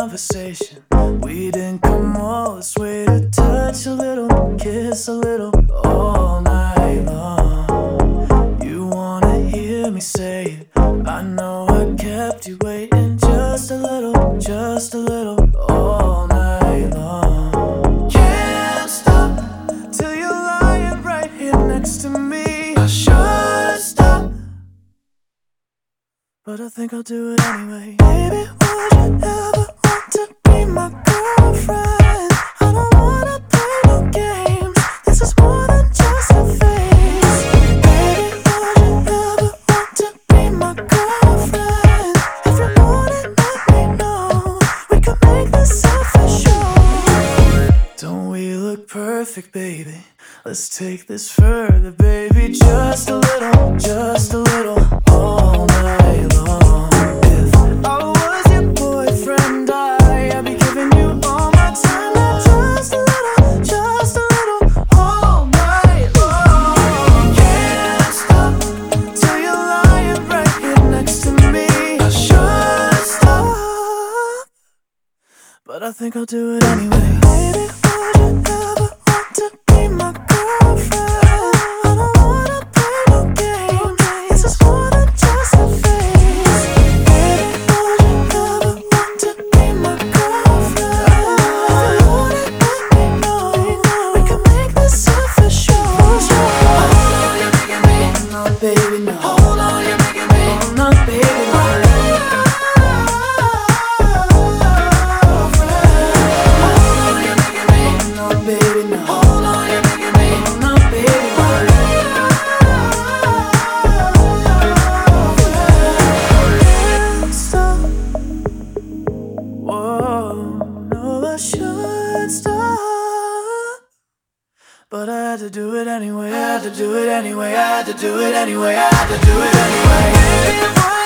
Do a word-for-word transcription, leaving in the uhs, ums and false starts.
conversation. We didn't come all this way to touch a little, kiss a little, all night long. You wanna hear me say it, I know I kept you waiting just a little, just a little, all night long. Can't stop till you're lying right here next to me. I should stop, but I think I'll do it anyway. Baby, would you ever want to be my girlfriend? I don't wanna play no games, this is more than just a phase. Baby, would you ever want to be my girlfriend? If you want it, let me know, we can make this official. Don't we look perfect, baby? Let's take this further, baby. Just a little, just a little, all night long. If I was your boyfriend, I, I'd be giving you all my time. Now just a little, just a little, all night long. Can't stop till you're lying right here next to me. I should stop, but I think I'll do it anyway. Baby, would you ever want to be my girlfriend? I don't wanna play no games, this is more than just a phase. Baby, would you ever want to be my girlfriend? If you want it, let me know, we can make this official. Hold on, you're making me. Oh no, baby, no. Hold on, you're making me. Oh no, baby, no. Baby, no. Hold on, you're making me. Oh, no, baby, no. Can't stop. Whoa, no, I should stop, but I had to do it anyway. I had to do it anyway. I had to do it anyway. I had to do it anyway.